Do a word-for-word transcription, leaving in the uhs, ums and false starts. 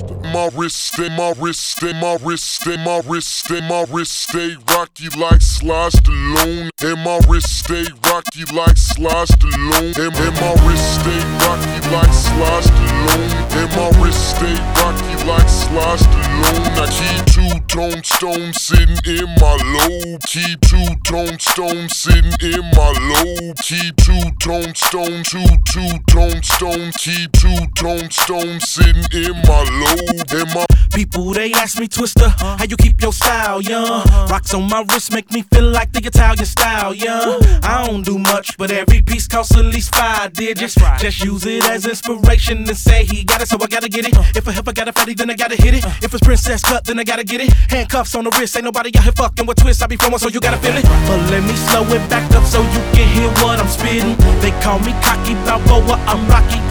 My wrist stay, my wrist stay, my wrist stay, my wrist stay, my wrist stay rocky like Sly Stallone. And my wrist stay rocky like Sly Stallone. And, and my wrist stay rocky like Sly Stallone. And my wrist stay rocky like Sly Stallone. I keep two-tone stone sitting in my lobe. Keep two-tone stone sitting in my lobe. Keep two-tone stone, two two-tone stone. Keep two-tone stone sitting in my lobe. And my people, they ask me, Twister, how you keep your style, young? Rocks on my wrist make me feel like the Italian style, young. I don't do much, but every piece costs at least five digits. Just use it as inspiration and say he got it, so I gotta get it. If I if I got a fatty, then I gotta hit it. If it's princess cut, then I gotta get it. Handcuffs on the wrist, ain't nobody out here fucking with twists. I be from, so you gotta feel it. But let me slow it back up so you can hear what I'm spitting. They call me Cocky Balboa, I'm Rocky